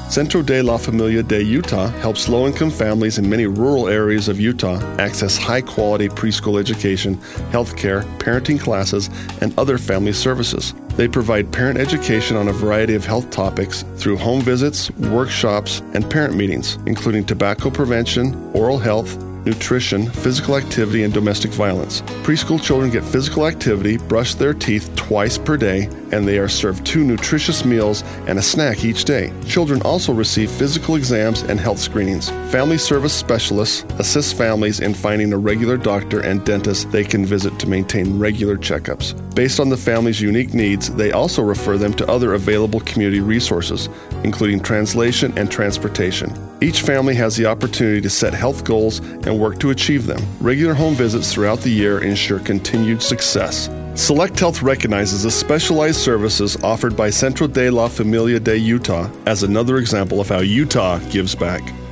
Centro de la Familia de Utah helps low-income families in many rural areas of Utah access high-quality preschool education, healthcare, parenting classes, and other family services. They provide parent education on a variety of health topics through home visits, workshops, and parent meetings, including tobacco prevention, oral health, nutrition, physical activity, and domestic violence. Preschool children get physical activity, brush their teeth twice per day, and they are served 2 nutritious meals and a snack each day. Children also receive physical exams and health screenings. Family service specialists assist families in finding a regular doctor and dentist they can visit to maintain regular checkups. Based on the family's unique needs, they also refer them to other available community resources, including translation and transportation. Each family has the opportunity to set health goals and work to achieve them. Regular home visits throughout the year ensure continued success. Select Health recognizes the specialized services offered by Centro de la Familia de Utah as another example of how Utah gives back.